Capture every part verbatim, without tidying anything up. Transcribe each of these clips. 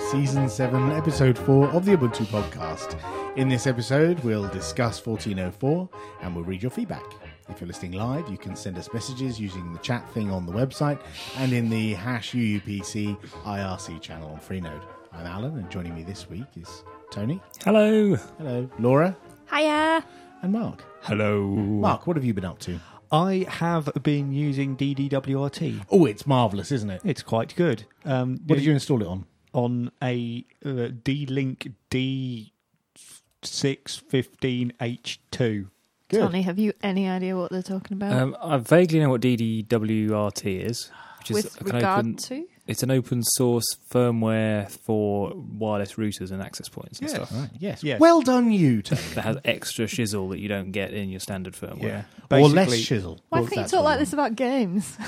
Season seven, Episode four of the Ubuntu Podcast. In this episode, we'll discuss fourteen oh four and we'll read your feedback. If you're listening live, you can send us messages using the chat thing on the website and in the hash U U P C I R C channel on Freenode. I'm Alan, and joining me this week is Tony. Hello. Hello. Laura. Hiya. And Mark. Hello. Mark, what have you been up to? I have been using D D W R T. Oh, it's marvellous, isn't it? It's quite good. Um, What did you install it on? On a uh, D-Link D six fifteen H two. Good. Tony, have you any idea what they're talking about? Um, I vaguely know what D D W R T is, which is With an regard open, to? it's an open source firmware for wireless routers and access points and Yes. stuff. Right, yes. Yes. Well done, you, Tony. That has extra shizzle that you don't get in your standard firmware. Yeah. Or less Basically- shizzle. Why Well, can't you that's talk what like you this about games?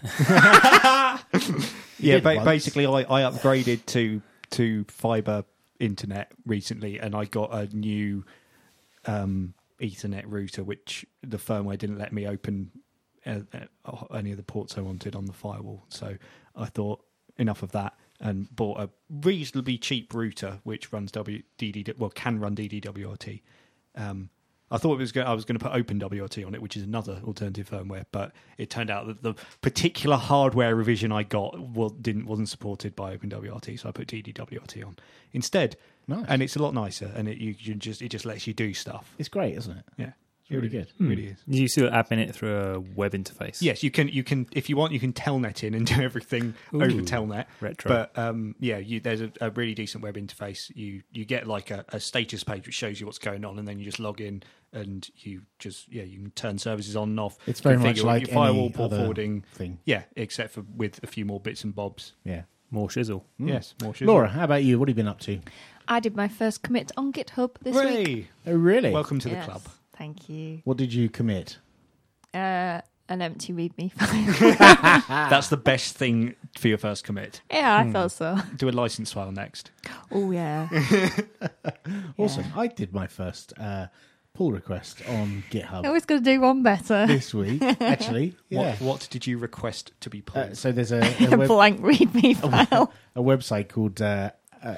Yeah, did ba- once. basically, I, I upgraded to to fibre internet recently, and I got a new um, Ethernet router, which the firmware didn't let me open uh, uh, any of the ports I wanted on the firewall. So I thought enough of that, and bought a reasonably cheap router which runs W D D well can run D D W R T. Um, I thought it was go- I was going to put OpenWRT on it, which is another alternative firmware, but it turned out that the particular hardware revision I got well, didn't wasn't supported by OpenWRT, so I put D D W R T on instead. Nice. And it's a lot nicer, and it you, you just it just lets you do stuff. It's great, isn't it? Yeah, It's really good. It really is. You still admin it through a web interface. Yes, you can. You can if you want, you can telnet in and do everything Ooh, over telnet. retro. But um, yeah, you, there's a, a really decent web interface. You you get like a, a status page which shows you what's going on, and then you just log in and you just yeah you can turn services on and off. It's very much configure like your firewall any port other forwarding. thing. Yeah, except for with a few more bits and bobs. Yeah. More shizzle. Yes, more shizzle. Laura, how about you? What have you been up to? I did my first commit on GitHub this week. Hooray! Oh, really? Welcome to the Yes, club. Thank you. What did you commit? Uh, an empty README file. That's the best thing for your first commit. yeah, I thought so. Do a license file next. Oh, yeah. Awesome. I did my first uh, pull request on GitHub Always going to do one better. this week, actually. Yeah. What, what did you request to be pulled? Uh, so there's a, a, A web, blank README file. a website called uh, uh,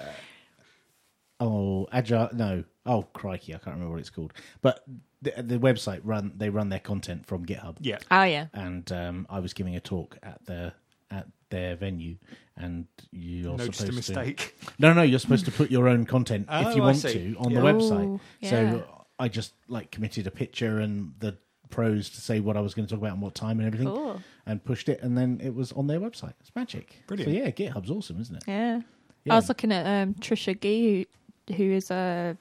oh Agile. No, oh crikey, I can't remember what it's called. But the, the website run they run their content from GitHub. yeah. Oh, yeah. And um, I was giving a talk at the at their venue, and you're Noticed supposed a mistake. to no, no, you're supposed to put your own content if Oh, you I want see. to on Yeah. the website. Oh, yeah. So I just like committed a picture and the pros to say what I was going to talk about and what time and everything, Cool. and pushed it, and then it was on their website. It's magic. Brilliant. So yeah, GitHub's awesome, isn't it? Yeah. Yeah. I was looking at um, Trisha Gee, who, who is a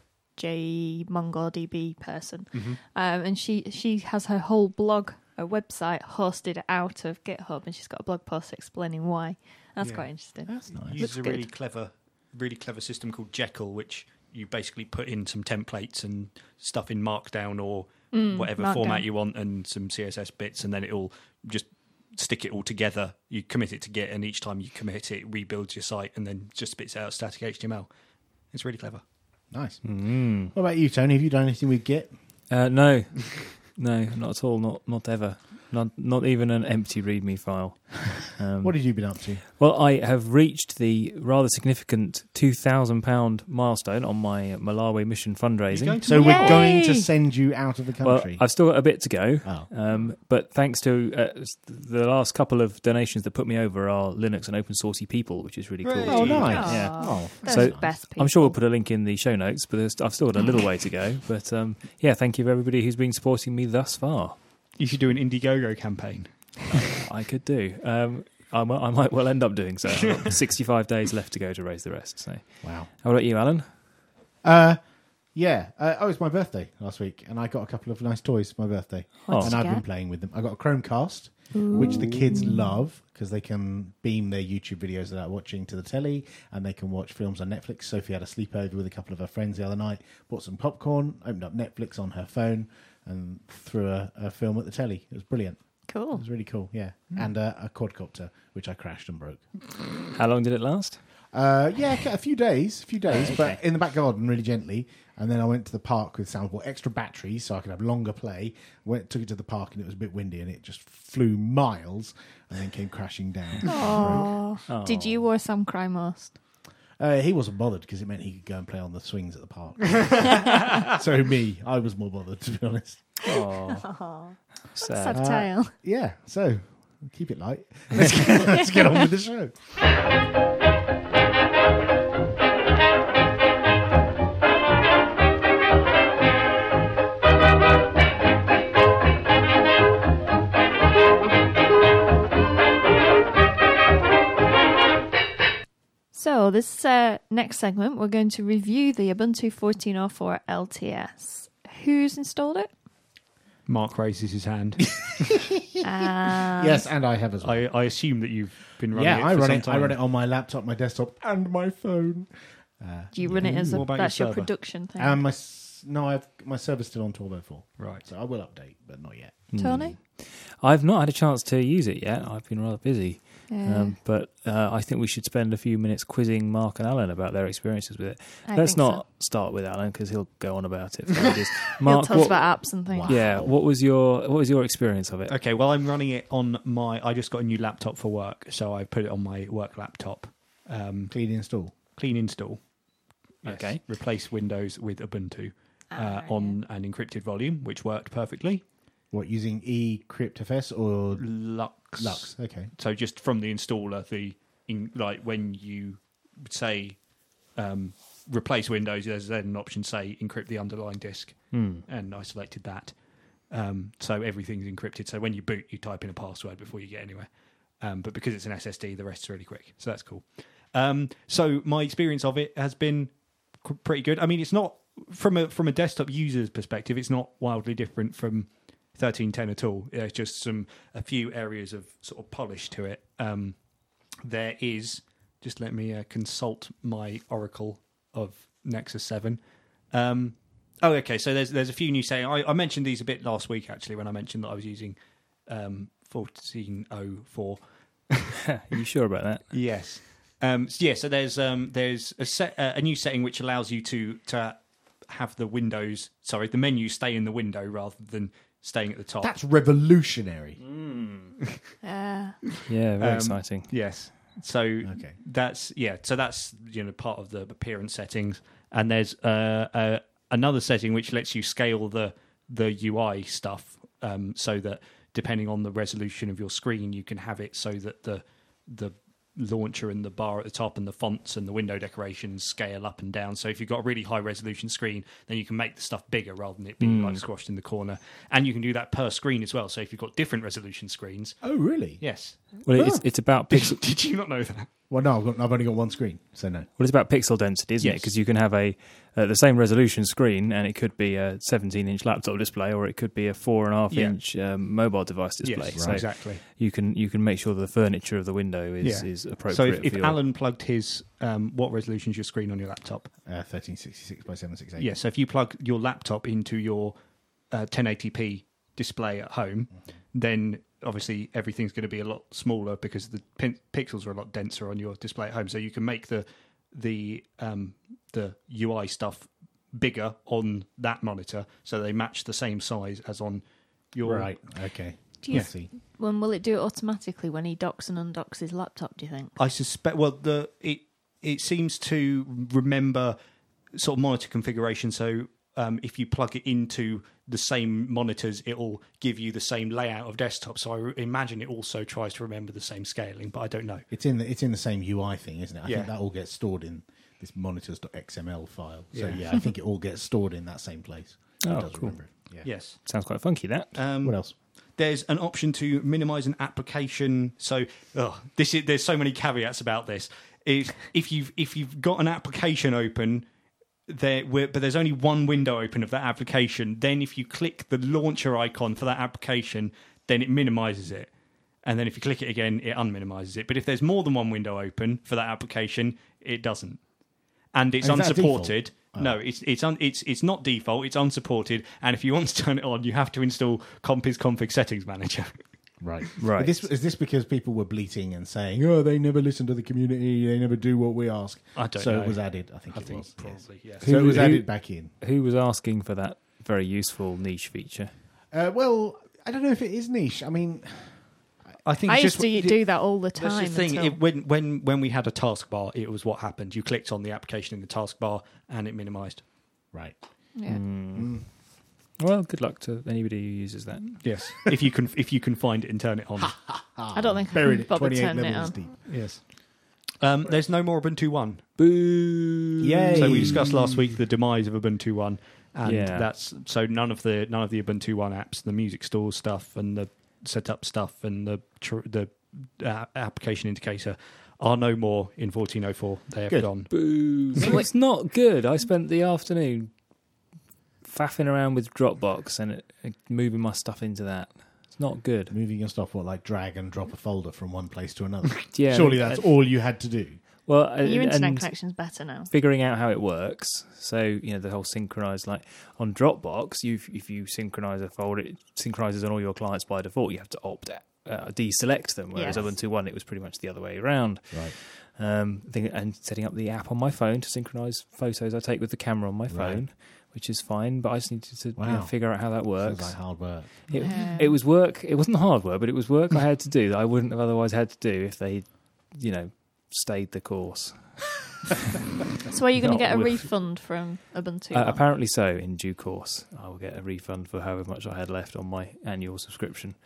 J MongoDB person, Mm-hmm. um, and she she has her whole blog, a website hosted out of GitHub, and she's got a blog post explaining why. That's Yeah. quite interesting. That's nice. Uses a Looks really good. clever, really clever system called Jekyll, which you basically put in some templates and stuff in Markdown or Mm, whatever Markdown. format you want, and some C S S bits, and then it'll just stick it all together. You commit it to Git, and each time you commit it, it rebuilds your site, and then just spits out static H T M L. It's really clever. Nice. Mm. What about you, Tony? Have you done anything with Git? Uh, no, no, not at all. Not not ever. Not not even an empty README file. Um, What have you been up to? Well, I have reached the rather significant two thousand pound milestone on my Malawi mission fundraising. going to So we're Yay! going to send you out of the Well, country. I've still got a bit to go, oh, um, but thanks to uh, the last couple of donations that put me over are Linux and open sourcey people, which is really cool. Hooray. oh, nice. Yeah. Oh, Those So, best people. I'm sure we'll put a link in the show notes, but there's- I've still got a little way to go. But um, yeah, thank you for everybody who's been supporting me thus far. You should do an Indiegogo campaign. I could do. Um, I, might, I might well end up doing so. I've got sixty-five days left to go to raise the rest. So, wow. how about you, Alan? Uh, yeah. Uh, oh, it was my birthday last week, and I got a couple of nice toys for my birthday. Oh. And you I've get? been playing with them. I got a Chromecast, which the kids love because they can beam their YouTube videos that they're watching to the telly, and they can watch films on Netflix. Sophie had a sleepover with a couple of her friends the other night, bought some popcorn, opened up Netflix on her phone, and threw a, a film at the telly. It was brilliant. It Cool. was really cool, yeah. And uh, a quadcopter, which I crashed and broke. How long did it last? Uh, yeah, a few days, a few days, Okay. but in the back garden, really gently. And then I went to the park with Sam, bought extra batteries so I could have longer play. Went, took it to the park, and it was a bit windy, and it just flew miles, and then came crashing down. Aww. Oh. Did you or Sam cry most? Uh, he wasn't bothered because it meant he could go and play on the swings at the park. So me, I was more bothered, to be honest. Oh, sad. Sad tale. Yeah, so keep it light. Let's get, let's get on with the show. So this uh, next segment, we're going to review the Ubuntu fourteen oh four L T S. Who's installed it? Mark raises his hand. Uh, Yes, and I have as well. I, I assume that you've been running yeah, it I for run some it. time. I run it on my laptop, my desktop, and my phone. Uh, Do you run it as a, What about that's your your server? production thing? and my s- no, I've my server's still on twelve oh four, Right. so I will update, but not yet. Tony? I've not had a chance to use it yet. I've been rather busy. Yeah, Um, but uh, I think we should spend a few minutes quizzing Mark and Alan about their experiences with it. I Let's think not so. start with Alan because he'll go on about it for ages. He'll Mark, tell us what, about apps and things. Wow. yeah, what was your what was your experience of it? Okay, well, I'm running it on my... I just got a new laptop for work, so I put it on my work laptop. Um, Clean install. clean install. Yes. Okay. Replace Windows with Ubuntu uh, Ah, on an encrypted volume, which worked perfectly. What, using eCryptFS or Lux. Lux? Okay. So just from the installer, the in, like when you say um, replace Windows, there's then an option say encrypt the underlying disk, Hmm. and I selected that. Um, so everything's encrypted. So when you boot, you type in a password before you get anywhere. Um, but because it's an S S D, the rest's really quick. So that's cool. Um, so my experience of it has been qu- pretty good. I mean, it's not from a from a desktop user's perspective, it's not wildly different from thirteen ten at all. There's just some a few areas of sort of polish to it. Um, there is just let me uh, consult my Oracle of Nexus seven. Um, oh, okay. So there's there's a few new settings. I, I mentioned these a bit last week actually when I mentioned that I was using um, fourteen oh four. Are you sure about that? Yes. Um, so yeah. So there's um, there's a set uh, a new setting which allows you to to have the windows. Sorry, the menu stay in the window rather than staying at the top. That's revolutionary. Uh, Yeah, very Um, exciting. Yes. So Okay. that's yeah. So that's you know part of the appearance settings, and there's uh, uh, another setting which lets you scale the the U I stuff, um, so that depending on the resolution of your screen, you can have it so that the the launcher and the bar at the top and the fonts and the window decorations scale up and down. So if you've got a really high resolution screen, then you can make the stuff bigger rather than it being like squashed in the corner. And you can do that per screen as well. So if you've got different resolution screens, Oh, really? yes. Well, it's it's about pixel. Did you not know that? Well, no, I've, got, I've only got one screen, so no. Well, it's about pixel density, isn't it? Yes. Because you can have a uh, the same resolution screen, and it could be a seventeen inch laptop display, or it could be a four and a half Yeah. inch um, mobile device display. Yes, so exactly. you can you can make sure the furniture of the window is, Yeah. is appropriate. So if, for if your... Alan plugged his, um, what resolution is your screen on your laptop? Uh, thirteen sixty-six by seven sixty-eight. Yeah, so if you plug your laptop into your uh, ten eighty p display at home, then obviously everything's going to be a lot smaller because the pin- pixels are a lot denser on your display at home. So you can make the the um, the U I stuff bigger on that monitor, so they match the same size as on your. Right, okay. do you, I see. when will it do it automatically when he docks and undocks his laptop, do you think? I suspect. Well, the it it seems to remember sort of monitor configuration. So um, if you plug it into the same monitors, it'll give you the same layout of desktop. So I re- imagine it also tries to remember the same scaling, but I don't know. It's in the it's in the same U I thing, isn't it? I Yeah. think that all gets stored in this monitors.xml file. So Yeah. yeah, I think it all gets stored in that same place. It Oh, does cool. remember it. Yeah. Yes. Sounds quite funky, that. Um, What else? There's an option to minimize an application. So oh, this is there's so many caveats about this. If if you've if you've got an application open there, but there's only one window open of that application, then if you click the launcher icon for that application, then it minimizes it. And then if you click it again, it unminimizes it. But if there's more than one window open for that application, it doesn't. And it's And is that unsupported. default? No, it's it's un, it's it's not default. It's unsupported. And if you want to turn it on, you have to install Compiz Config Settings Manager. Right. Right. Is this, is this because people were bleating and saying, oh, they never listen to the community, they never do what we ask? I don't so know. it was added, I think I it think was. yes. probably yes. So it was Who- added back in. Who was asking for that very useful niche feature? Uh, well, I don't know if it is niche. I mean, I think I it's used just, to do that all the That's time. the thing. until- It, when when when we had a taskbar, it was what happened. You clicked on the application in the taskbar, and it minimised. Right. yeah. Mm. Well, good luck to anybody who uses that. Yes, if you can if you can find it and turn it on. I don't think I Buried can it bother twenty-eight turning it levels on. deep. Yes. Um, there's no more Ubuntu One. Boo! Yay. So we discussed last week the demise of Ubuntu One, and Yeah. that's so none of the none of the Ubuntu One apps, the music store stuff, and the setup stuff, and the tr- the uh, application indicator are no more in fourteen oh four. They have Good. gone. Boo! It's not good. I spent the afternoon faffing around with Dropbox and it, it, moving my stuff into that. It's not good. Moving your stuff, what, like drag and drop a folder from one place to another? Yeah, Surely uh, that's all you had to do. Well, uh, Your internet and connection's better now. figuring out how it works. So you know the whole synchronized, like on Dropbox, you if you synchronize a folder, it synchronizes on all your clients by default. You have to opt out, uh, deselect them. Whereas Yes. Ubuntu One, it was pretty much the other way around. Right. Um, think, and setting up the app on my phone to synchronize photos I take with the camera on my phone, Right. which is fine. But I just needed to you know, Wow. figure out how that Sounds works. like hard work. It, Yeah. it was work. It wasn't hard work, but it was work I had to do that I wouldn't have otherwise had to do if they, you know, stayed the course. So are you going Not to get a with- refund from Ubuntu? Uh, One? apparently so. In due course, I will get a refund for however much I had left on my annual subscription.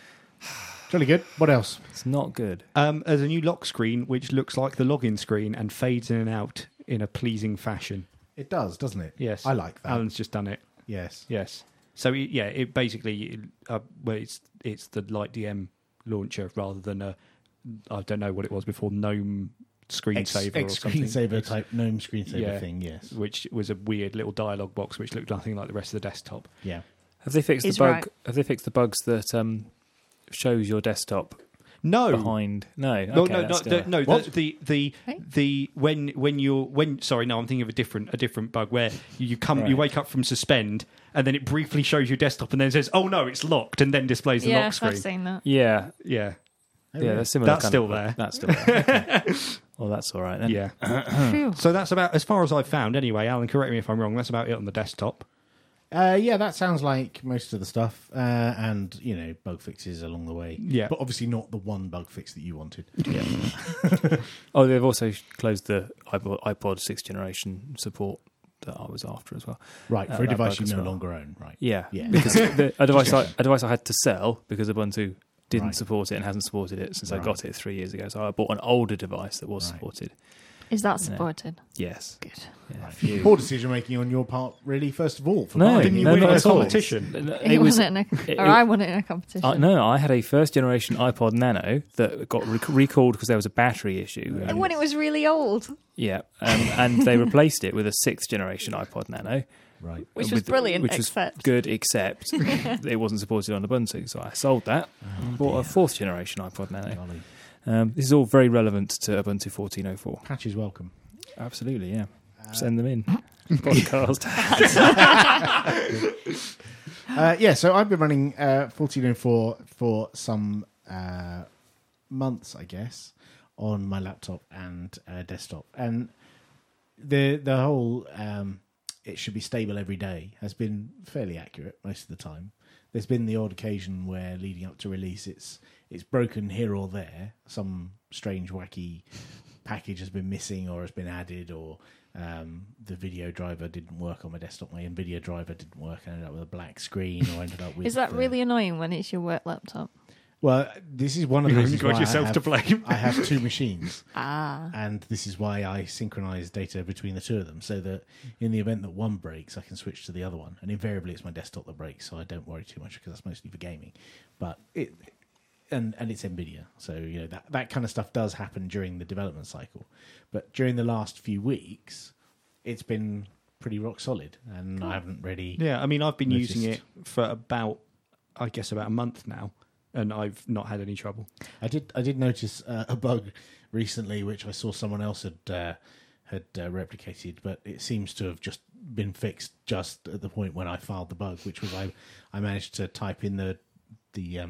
Jolly good. What else? It's not good. Um, there's a new lock screen which looks like the login screen and fades in and out in a pleasing fashion. It does, doesn't it? Yes, I like that. Alan's just done it. Yes. Yes. So it, yeah, it basically uh, well, it's it's the Light D M launcher rather than a I don't know what it was before GNOME screensaver X or something, screensaver type GNOME screensaver Yeah. thing. Yes. which was a weird little dialog box which looked nothing like the rest of the desktop. Yeah. Have they fixed He's the bug? right. Have they fixed the bugs that um, shows your desktop No. behind? No, No, okay, no, no, that's the, still- no. What? The, the the Hey? the when when you're when sorry, no, I'm thinking of a different a different bug where you come you Right. wake up from suspend and then it briefly shows your desktop and then says, "Oh no, it's locked," and then displays the lock Yes, screen. I've seen that. Yeah, Yeah, Oh, yeah, really? that's similar. That's kind still of- there. That's still there. Okay. Well, that's all right then. yeah. Phew. So that's about as far as I've found. Anyway, Alan, correct me if I'm wrong. That's about it on the desktop. Uh, yeah, that sounds like most of the stuff, uh, and you know, bug fixes along the way. Yeah. but obviously not the one bug fix that you wanted. Oh, they've also closed the iPod, iPod sixth generation support that I was after as well. Right, Uh, for a that device bug you as no well. longer own. Right. Yeah, Yeah. because the, a device I, a device I had to sell because Ubuntu didn't Right. support it and hasn't supported it since I Right. got it three years ago. So I bought an older device that was Right. supported. Is that supported? Yes. Good. Yeah, Right. phew. Poor decision making on your part, really. First of all, for No, buying Didn't it. you no, win not in a at all. competition? It He was. won it in a, it- or I won it in a competition. Uh, no, I had a first generation iPod Nano that got rec- recalled because there was a battery issue. And And, when it was really old, yeah, um, and they replaced it with a sixth generation iPod Nano, Right. which with- was brilliant, which was except good, except it wasn't supported on Ubuntu. So I sold that and bought a fourth generation iPod Nano. Golly. Um, this is all very relevant to Ubuntu fourteen oh four. Patch is welcome. Absolutely, yeah. Send them in. Podcast. Uh, yeah, so I've been running uh, fourteen oh four for some uh, months, I guess, on my laptop and uh, desktop, and the the whole um, it should be stable every day has been fairly accurate most of the time. There's been the odd occasion where, leading up to release, it's it's broken here or there. Some strange, wacky package has been missing or has been added, or um, the video driver didn't work on my desktop. My NVIDIA driver didn't work. I ended up with a black screen, or ended up with. is that uh, really annoying when it's your work laptop? Well, this is one of the You've only reasons got why yourself I to have, blame. I have two machines, Ah, and this is why I synchronize data between the two of them, so that in the event that one breaks, I can switch to the other one. And invariably, it's my desktop that breaks, so I don't worry too much because that's mostly for gaming. But it. And and it's NVIDIA, so you know that, that kind of stuff does happen during the development cycle. But during the last few weeks, it's been pretty rock solid, and I haven't really. Yeah, I mean, I've been Noticed. using it for about, I guess, about a month now, and I've not had any trouble. I did I did notice uh, a bug recently, which I saw someone else had uh, had uh, replicated, but it seems to have just been fixed just at the point when I filed the bug, which was I I managed to type in the the um,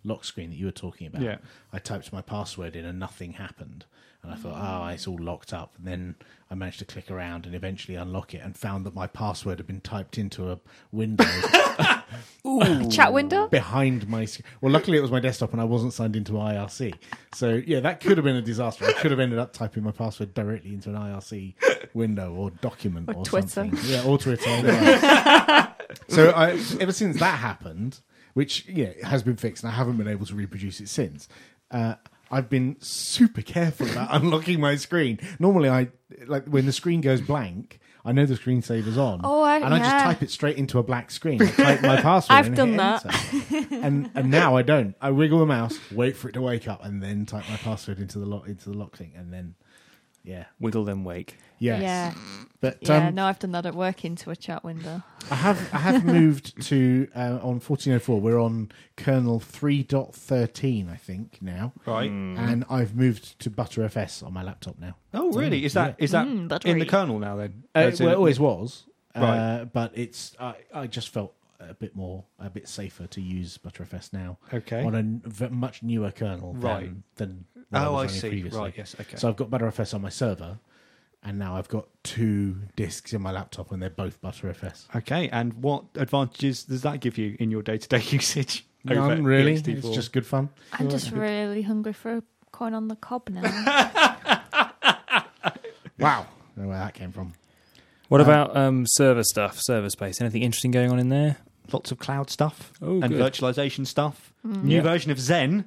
lock screen that you were talking about, Yeah. I typed my password in and nothing happened. And I thought, oh, it's all locked up. And then I managed to click around and eventually unlock it and found that my password had been typed into a window A chat window? behind my screen. Well, luckily it was my desktop and I wasn't signed into I R C. So, yeah, that could have been a disaster. I could have ended up typing my password directly into an I R C window or document or, Or Twitter. something. Yeah, or Twitter. Yeah. So I, ever since that happened, which yeah has been fixed and I haven't been able to reproduce it since, uh, I've been super careful about unlocking my screen. Normally, I like when the screen goes blank, I know the screensaver's on, Oh, I- and I just yeah. type it straight into a black screen. I type my password. I've and done hit that. enter. and and now I don't. I wiggle the mouse, wait for it to wake up, and then type my password into the lock into the lock thing, and then yeah, Wiggle then wake. yes. Yeah. But Yeah, um, no, I've done that at work into a chat window. I have I have moved to uh, on fourteen oh four. We're on kernel three point thirteen, I think now, Right. and I've moved to ButterFS on my laptop now. Oh, really? Is that is that Mm, in buttery. the kernel now then? Uh, As in- well, it always was, Right. uh, but it's I, I just felt a bit more a bit safer to use ButterFS now Okay. on a n- v- much newer kernel Right. than, than what I Oh, was I running see. previously. Right. Yes. Okay. So I've got ButterFS on my server, and now I've got two disks in my laptop, and they're both ButterFS. Okay. And what advantages does that give you in your day-to-day usage? over None really. E X T four? It's just good fun. I'm just really hungry for a coin on the cob now. Wow, I don't know where that came from. What Uh, about um, server stuff, server space? Anything interesting going on in there? lots of cloud stuff Oh, and good. virtualization stuff. New Yeah. version of Zen.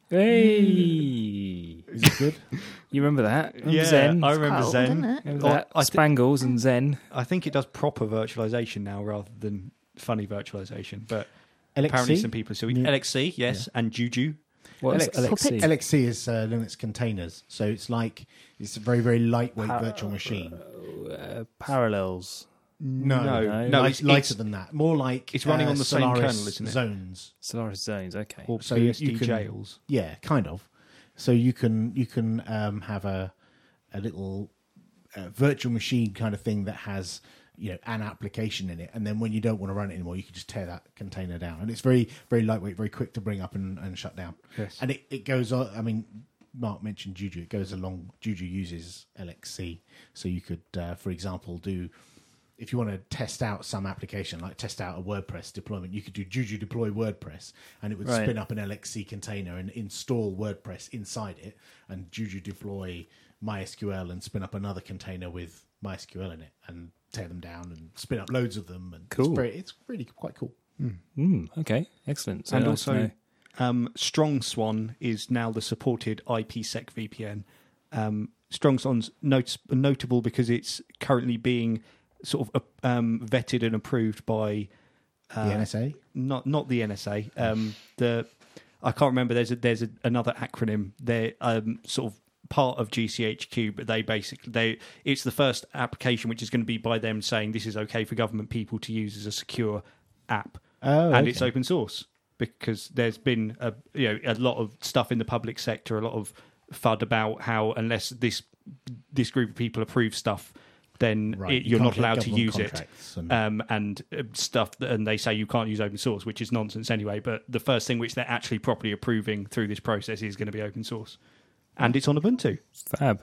Hey, Is it good? you remember that? Remember Yeah, Zen. I remember Cold, Zen. isn't it? Remember Oh, that? I thi- Spangles and Zen. I think it does proper virtualization now rather than funny virtualization. But L X C? apparently some people so Yeah. L X C, yes, and Juju. What's Alex- L X C? L X C is uh, Linux containers, so it's like it's a very very lightweight Par- virtual machine. Uh, parallels. No, no, no. no, Light- it's, lighter it's than that. More like it's running uh, on the same Solaris kernel, isn't it? Zones. Solaris Zones. Okay. or So B S D you can- jails. Yeah, kind of. So you can you can um, have a a little uh, virtual machine kind of thing that has you know an application in it, and then when you don't want to run it anymore, you can just tear that container down, and it's very very lightweight, very quick to bring up and, and shut down. Yes. And it, it goes on. I mean, Mark mentioned Juju. It goes along. Juju uses L X C, so you could, uh, for example, do. If you want to test out some application, like test out a WordPress deployment, you could do Juju deploy WordPress, and it would Right. spin up an L X C container and install WordPress inside it, and Juju deploy MySQL and spin up another container with MySQL in it, and tear them down and spin up loads of them. And Cool. It's, very, it's really quite cool. Mm, okay. Excellent. So And nice to also, know. um, Strong Swan is now the supported IPsec V P N. Um, Strong Swan's not- notable because it's currently being sort of uh, um, vetted and approved by uh, The N S A? not not the N S A. Um, the I can't remember. There's a, there's a, another acronym. They're um, sort of part of G C H Q, but they basically they it's the first application which is going to be by them saying this is okay for government people to use as a secure app, Oh, and okay. it's open source because there's been a you know a lot of stuff in the public sector, a lot of F U D about how unless this this group of people approve stuff, then Right, it, you you're can't not get allowed to government use it. contracts and- Um, and uh, stuff, that, and they say you can't use open source, which is nonsense anyway. But the first thing which they're actually properly approving through this process is going to be open source, and it's on Ubuntu. Fab.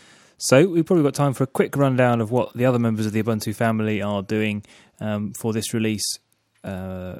So we've probably got time for a quick rundown of what the other members of the Ubuntu family are doing um, for this release uh,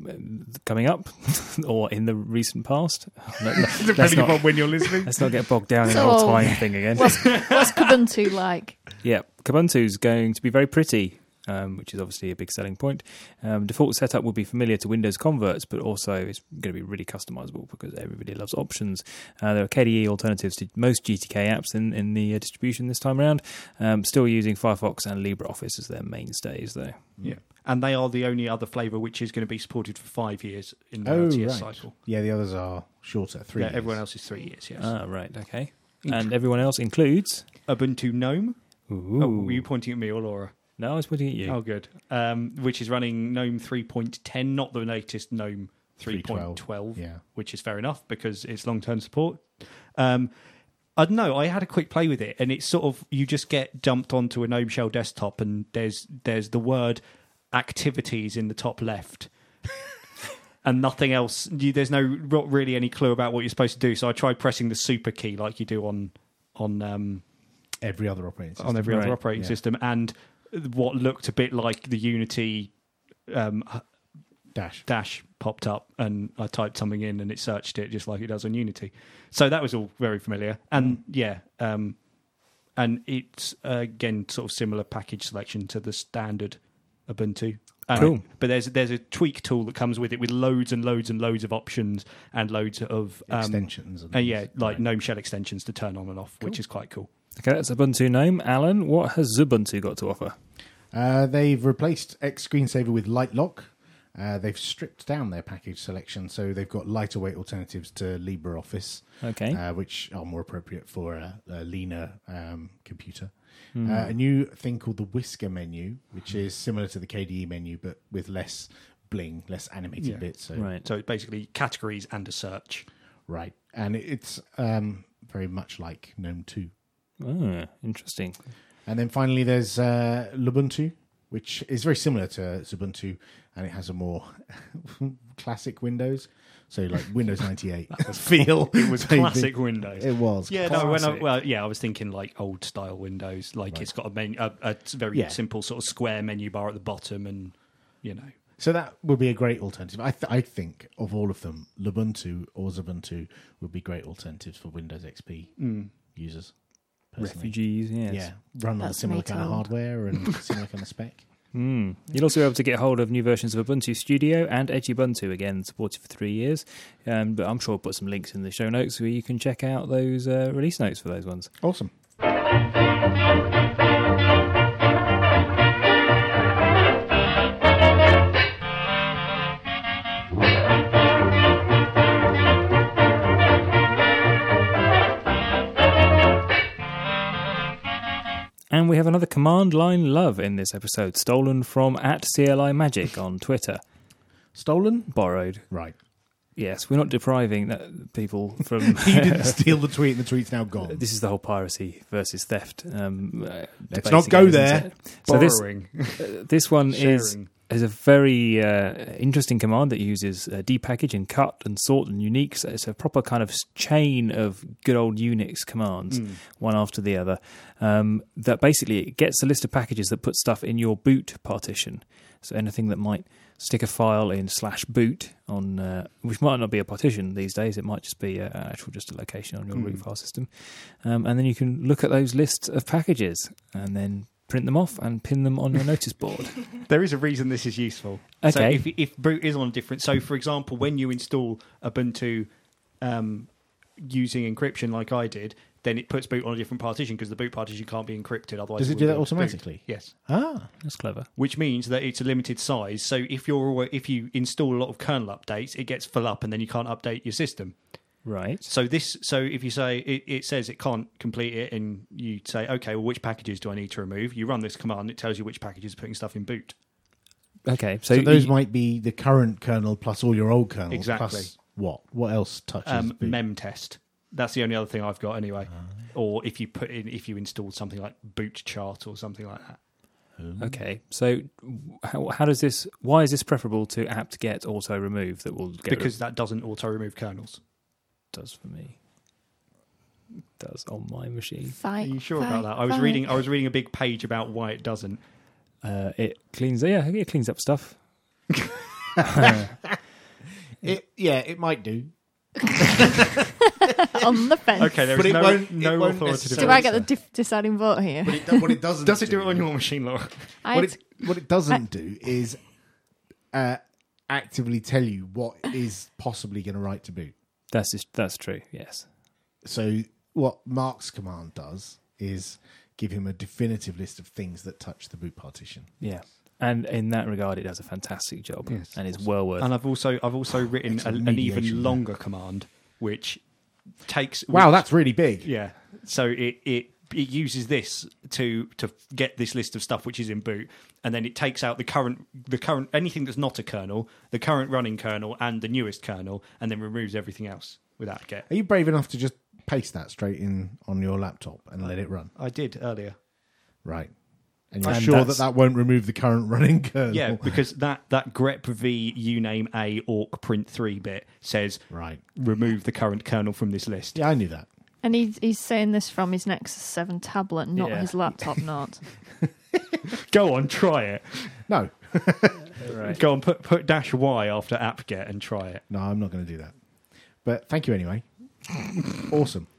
coming up or in the recent past. Let, let's, Depending not, upon when you're listening. let's not get bogged down in So- the whole time thing again. What's, what's Kubuntu like? Yeah, Kubuntu's going to be very pretty, um, which is obviously a big selling point. Um, default setup will be familiar to Windows converts, but also it's going to be really customizable because everybody loves options. Uh, there are K D E alternatives to most G T K apps in, in the uh, distribution this time around. Um, still using Firefox and LibreOffice as their mainstays, though. Yeah, and they are the only other flavour which is going to be supported for five years in the Oh, L T S right. cycle. Yeah, the others are shorter, three yeah, years. everyone else is three years. Yes, Ah, right, okay. And everyone else includes... Ubuntu GNOME. Ooh. Oh, were you pointing at me or Laura? No, I was pointing at you. Oh, good. Um, which is running GNOME three point ten, not the latest GNOME three point twelve, Yeah. which is fair enough because it's long-term support. Um, I don't know. I had a quick play with it, and it's sort of you just get dumped onto a GNOME Shell desktop, and there's there's the word activities in the top left, and nothing else. You, there's no not really any clue about what you're supposed to do. So I tried pressing the super key like you do on on um, every other operating system. on every other Right. operating Yeah. system, and what looked a bit like the Unity um, Dash. dash popped up, and I typed something in, and it searched it just like it does on Unity. So that was all very familiar, and yeah, um, and it's uh, again sort of similar package selection to the standard Ubuntu. Um, Cool. But there's there's a tweak tool that comes with it with loads and loads and loads of options and loads of um, Extensions. And uh, yeah, things. like Right. GNOME shell extensions to turn on and off, which Cool. is quite cool. Okay, that's Ubuntu name. Alan, what has Ubuntu got to offer? Uh, they've replaced X Screensaver with Lightlock. Uh, they've stripped down their package selection, so they've got lighter weight alternatives to LibreOffice, Okay. uh, which are more appropriate for a, a leaner um, computer. Hmm. Uh, a new thing called the Whisker menu, which is similar to the K D E menu, but with less bling, less animated Yeah. bits. So, Right. So it's basically categories and a search. right. And it- it's um, very much like GNOME two. Oh, interesting. And then finally, there's uh, Lubuntu, which is very similar to Ubuntu, and it has a more classic Windows. So, like Windows ninety-eight feel. It was maybe. classic Windows. It was. Yeah, no, when I, Classic. well, yeah, I was thinking like old style Windows, like Right. it's got a, menu, a, a very Yeah. simple sort of square menu bar at the bottom, and you know, So that would be a great alternative. I, th- I think of all of them, Lubuntu or Ubuntu would be great alternatives for Windows X P users. personally. Refugees, yes. Yeah, run on That's similar me kind of told. hardware and similar kind of spec. Mm. You'll also be able to get hold of new versions of Ubuntu Studio and Edge Ubuntu, again, supported for three years. Um, but I'm sure I'll put some links in the show notes where you can check out those uh, release notes for those ones. Awesome. And we have another command line love in this episode, stolen from at C L I Magic on Twitter. Stolen? Borrowed. Right. Yes, we're not depriving that people from... He didn't steal the tweet and the tweet's now gone. This is the whole piracy versus theft. Um, uh, Let's debate not go again, isn't there. it? So this, borrowing, uh, this one is... sharing. is a very uh, interesting command that uses uh, depackage and cut and sort and unique. So it's a proper kind of chain of good old Unix commands, Mm. one after the other, um, that basically it gets a list of packages that put stuff in your boot partition. So anything that might stick a file in slash boot on, uh, which might not be a partition these days, it might just be a, a actual just a location on your Mm. root file system. Um, and then you can look at those lists of packages and then print them off and pin them on your notice board. There is a reason this is useful. So Okay. if, if boot is on a different, so for example, when you install Ubuntu um, using encryption like I did, then it puts boot on a different partition because the boot partition can't be encrypted. Otherwise, Does it will do that be boot. automatically? Yes. Ah, That's clever. Which means that it's a limited size. So if you're alwa- if you install a lot of kernel updates, it gets full up, and then you can't update your system. Right. So this, so if you say it, it says it can't complete it, and you say, okay, well, which packages do I need to remove? You run this command, it tells you which packages are putting stuff in boot. Okay, so, so, those you- might be the current kernel plus all your old kernels. Exactly. Plus what? What else touches Um, boot? mem test. That's the only other thing I've got anyway. Or if you put in, if you installed something like boot chart or something like that. okay. So how, how does this? Why is this preferable to apt-get auto remove that will get Because that doesn't auto remove kernels. does for me? Does on my machine. Are Fight. you sure fight, about that? I was fight. reading. I was reading a big page about why it doesn't. Uh, it cleans. Yeah, it cleans up stuff. It, yeah, it might do. On the fence. Okay, there But is it no, won't- it no won't authoritative. Do necessarily- I get the dif- deciding vote here? But it, do- what it doesn't Does it do it do- on your machine, Laura? I What had- it, what it doesn't do is uh, actively tell you what is possibly going to write to boot. That's just, that's true. Yes. So what Mark's command does is give him a definitive list of things that touch the boot partition. Yeah. And in that regard, it does a fantastic job, Yes. and it's well worth. And I've also I've also written It's a, a an mediation even there. longer command, which takes Wow, that's really big. yeah. So it, it it uses this to to get this list of stuff which is in boot, and then it takes out the current the current anything that's not a kernel, the current running kernel, and the newest kernel, and then removes everything else without get. Are you brave enough to just paste that straight in on your laptop and let it run? I did earlier. Right. And you're And sure that that's- that won't remove the current running kernel? Yeah, because that, that grep v uname a awk print three bit says Right. remove the current kernel from this list. Yeah, I knew that. And he's, he's saying this from his Nexus seven tablet, not Yeah. his laptop note. Go on, try it. No. Right. Go on, put put dash Y after apt-get and try it. No, I'm not going to do that. But thank you anyway. Awesome.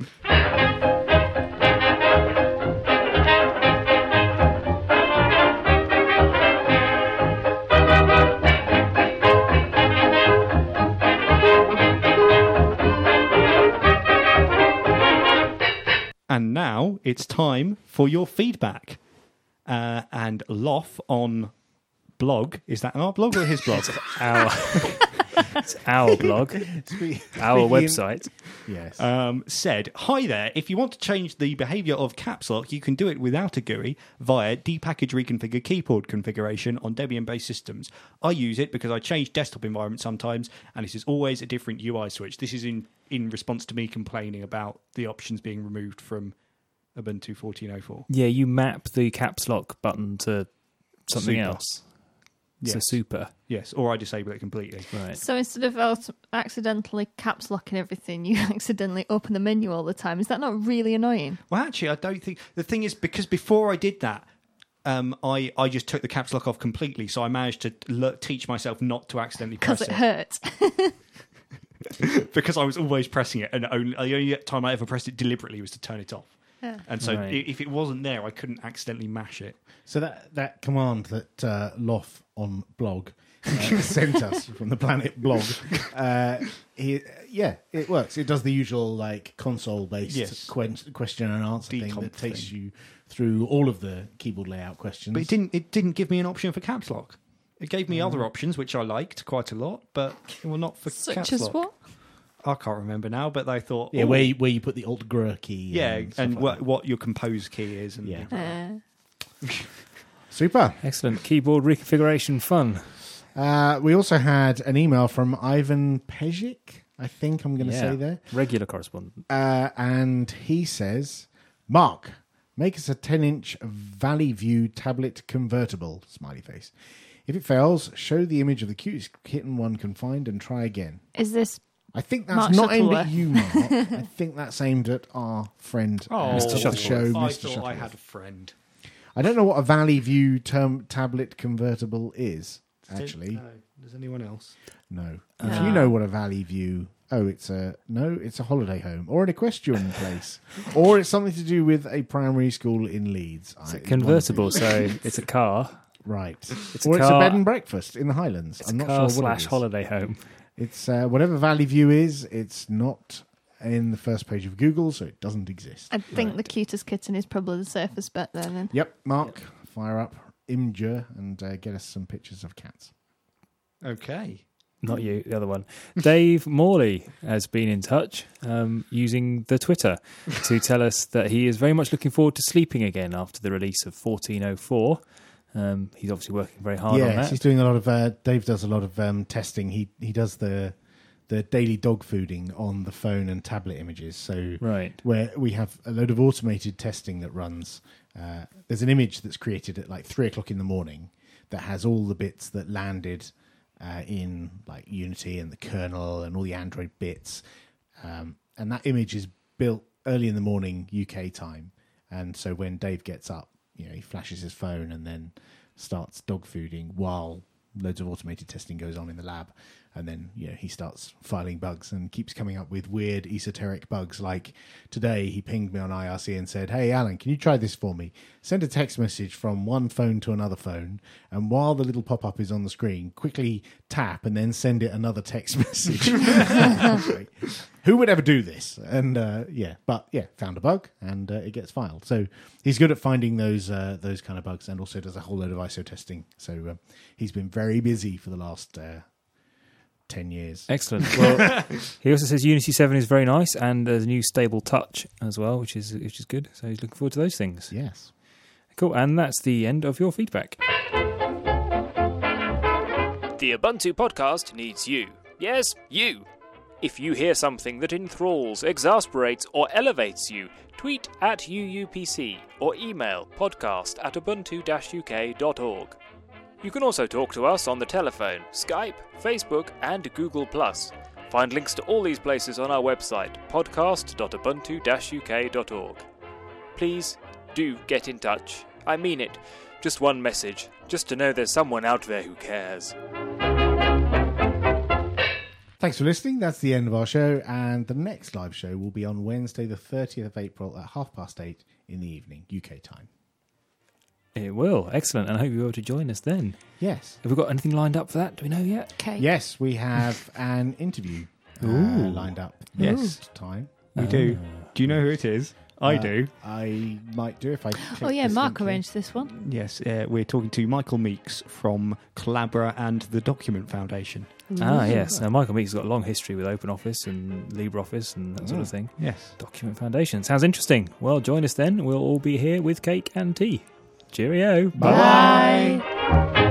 And now it's time for your feedback. Uh, and Loth on blog, is that our blog or his blog? Our, it's our blog, Spe- our speaking- website. Yes. um, said, hi there, if you want to change the behaviour of caps lock, you can do it without a G U I via depackage reconfigure keyboard configuration on Debian-based systems. I use it because I change desktop environments sometimes, and this is always a different U I switch. This is in, in response to me complaining about the options being removed from Ubuntu fourteen oh four. Yeah, you map the caps lock button to something Super. else. Yes. So super. Yes, or I disable it completely. Right. So instead of out- accidentally caps locking everything, you accidentally open the menu all the time. Is that not really annoying? Well, actually, I don't think... The thing is, because before I did that, um, I, I just took the caps lock off completely, so I managed to le- teach myself not to accidentally Because press it it. hurts. Because I was always pressing it, and only, the only time I ever pressed it deliberately was to turn it off. Yeah. And so Right. i- if it wasn't there, I couldn't accidentally mash it. So that, that command that uh, Loth on blog uh, sent us from the Planet blog, uh, he, yeah, it works. It does the usual like console-based Yes. quen- question and answer thing Decomp that takes thing. you through all of the keyboard layout questions. But it didn't, it didn't give me an option for caps lock. It gave me other options, which I liked quite a lot, but well, not for Such caps as lock. what? I can't remember now, but they thought... Yeah, "Ooh." where you, where you put the Alt Gr key. Yeah, and, and, stuff like what, that. what your compose key is. And Yeah. things like Uh, Super. Excellent. Keyboard reconfiguration fun. Uh, we also had an email from Ivan Pejic, I think I'm going to Yeah. say there. Regular correspondent. Uh, and he says, Mark, make us a ten-inch Valley View tablet convertible, smiley face. If it fails, show the image of the cutest kitten one can find and try again. is this I think that's Mark not aimed Shuttleworth. at you, Mark. I think that's aimed at our friend uh, Mister of the Shuttleworth. show, I Mister thought I Shuttleworth. had a friend. I don't know what a Valley View term tablet convertible is, actually. No. Does anyone else? No. Uh, If you know what a Valley View... Oh, it's a... No, it's a holiday home or an equestrian place. Or it's something to do with a primary school in Leeds. It's I- a convertible, so it's a car. Right. It's a or it's car- a bed and breakfast in the Highlands. It's I'm a not car sure what slash it is. holiday home. It's uh, whatever Valley View is, it's not in the first page of Google, so it doesn't exist. I think Right. the cutest kitten is probably the safest bet there then. Yep, Mark, fire up Imgur and uh, get us some pictures of cats. Okay. Not you, the other one. Dave Morley has been in touch um, using the Twitter to tell us that he is very much looking forward to sleeping again after the release of fourteen oh four. Um, he's obviously working very hard on Yes, that. he's doing a lot of. Uh, Dave does a lot of um, testing. He he does the the daily dog fooding on the phone and tablet images. So Right. where we have a load of automated testing that runs. Uh, there's an image that's created at like three o'clock in the morning that has all the bits that landed uh, in like Unity and the kernel and all the Android bits, um, and that image is built early in the morning U K time. And so when Dave gets up, you know, he flashes his phone and then starts dog fooding while loads of automated testing goes on in the lab. And then, you know, he starts filing bugs and keeps coming up with weird esoteric bugs. Like today, he pinged me on I R C and said, "Hey, Alan, can you try this for me? Send a text message from one phone to another phone. And while the little pop-up is on the screen, quickly tap and then send it another text message." Like, who would ever do this? And uh, yeah, but yeah, found a bug and uh, it gets filed. So he's good at finding those uh, those kind of bugs, and also does a whole load of I S O testing. So uh, he's been very busy for the last uh, ten years. Excellent. Well, he also says Unity seven is very nice, and there's a new stable touch as well, which is which is good. So he's looking forward to those things. Yes. Cool. And that's the end of your feedback. The Ubuntu podcast needs you. Yes, you. If you hear something that enthralls, exasperates, or elevates you, tweet at U U P C or email podcast at ubuntu dash u k dot org. You can also talk to us on the telephone, Skype, Facebook, and Google plus. Find links to all these places on our website, podcast dot ubuntu dash u k dot org. Please do get in touch. I mean it. Just one message, just to know there's someone out there who cares. Thanks for listening. That's the end of our show, and the next live show will be on Wednesday, the thirtieth of April at half past eight in the evening, U K time. It will. Excellent. And I hope you're able to join us then. Yes. Have we got anything lined up for that? Do we know yet? Okay. Yes, we have an interview uh, Ooh. lined up Yes. next time. We do. Do you know who it is? I Uh, do. I might do if I click Oh, yeah, this Mark link here. arranged this one. Yes, uh, we're talking to Michael Meeks from Collabora and the Document Foundation. Ah, yes. Now, Michael Meeks has got a long history with OpenOffice and LibreOffice and that sort of thing. Yes. Document Foundation. Sounds interesting. Well, join us then. We'll all be here with cake and tea. Cheerio. Bye. Bye.